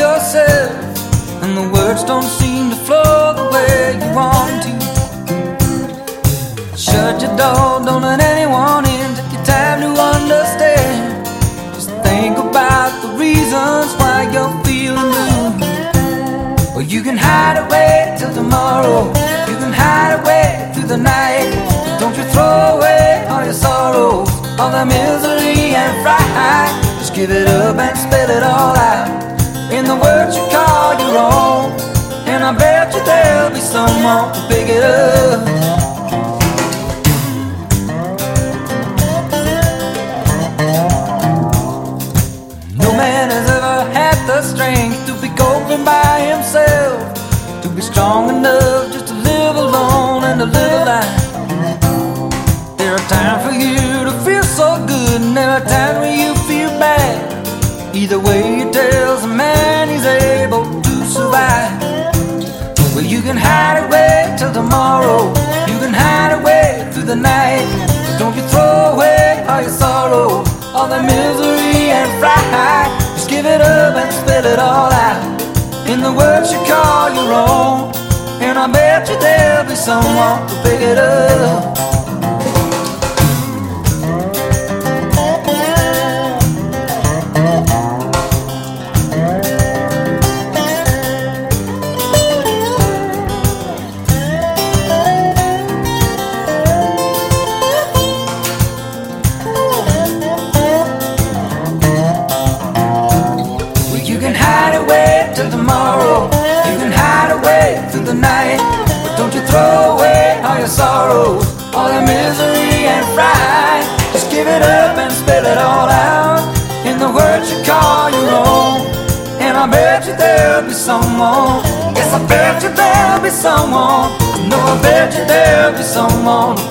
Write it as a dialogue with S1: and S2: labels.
S1: yourself, and the words don't seem to flow the way you want to. Shut your door, don't let anyone in. Take your time to understand. Just think about the reasons why you're feeling blue. Well, you can hide away till tomorrow. You can hide away through the night. Don't you throw away all your sorrows, all the misery and fright. Just give it up and spell it all out in the words you call your own. And I bet you there'll be someone to pick it up. No man has ever had the strength to be coping by himself, to be strong enough just to live alone and to live a life. There are times for you to feel so good, and there are times where you feel bad. Either way it tells a man he's able to survive. Well, you can hide away till tomorrow. You can hide away through the night. Don't you throw away all your sorrow, all the misery and fright. Just give it up and spell it all out in the words you call your own. And I bet you there'll be someone to pick it up. Till tomorrow, you can hide away through the night, but don't you throw away all your sorrows, all your misery and fright. Just give it up and spell it all out in the words you call your own. And I bet you there'll be someone. Yes, I bet you there'll be someone. No, I bet you there'll be someone